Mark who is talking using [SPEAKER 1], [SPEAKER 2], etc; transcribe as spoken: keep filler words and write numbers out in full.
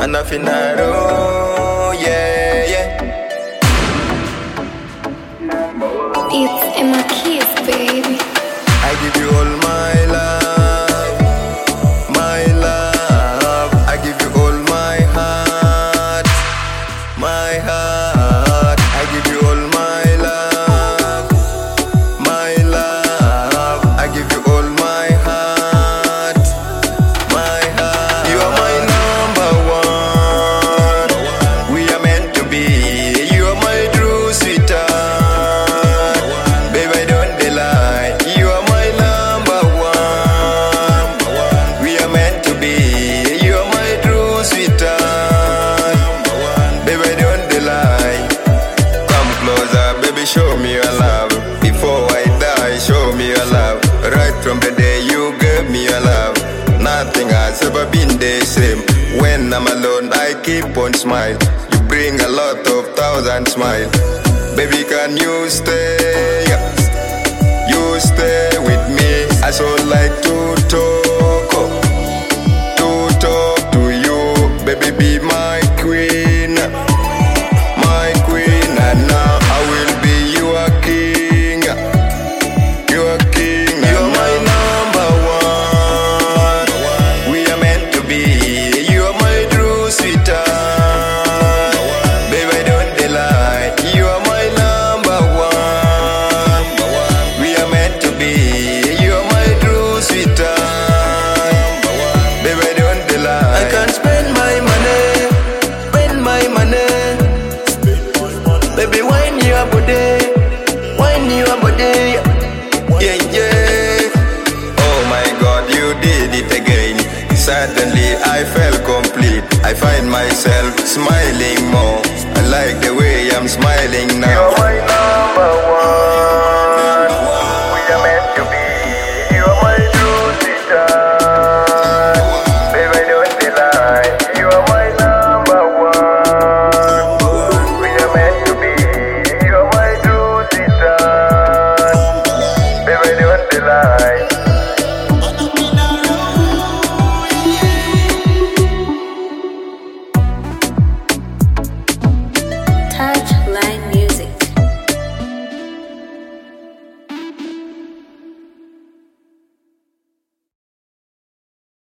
[SPEAKER 1] nothing I do, yeah, yeah.
[SPEAKER 2] It's Emma Kiss, baby.
[SPEAKER 1] I give you all my love, my love. I give you all my heart, my heart. I give you all my love, my love. I give you all my heart, my heart. You are my number one. We are meant to be. You are my true sweetheart. Baby, I don't lie. You are my number one. We are meant to be. You are my true sweetheart. Baby, I don't lie. Come closer, baby, show me your love. Before I die, show me your love. Right from the day you gave me your love, nothing has ever been the same. When I'm alone, I keep on smiling. You bring a lot of thousand smiles. Baby, can you stay? You stay with me. I so like to talk, to talk to you. Baby, be my queen, my queen. And now I will be your king, your king. You're my number one. We are meant to be. You are my true sweetheart. Baby, I don't lie. You are my number one. We are meant to be. You are my true sweetheart. Baby, I don't lie. I can't spend my money, spend my money. Baby, wine your body, wine your body. Yeah, yeah. Oh my God, you did it again. Suddenly I felt complete. I find myself smiling more. I like the way I'm smiling now.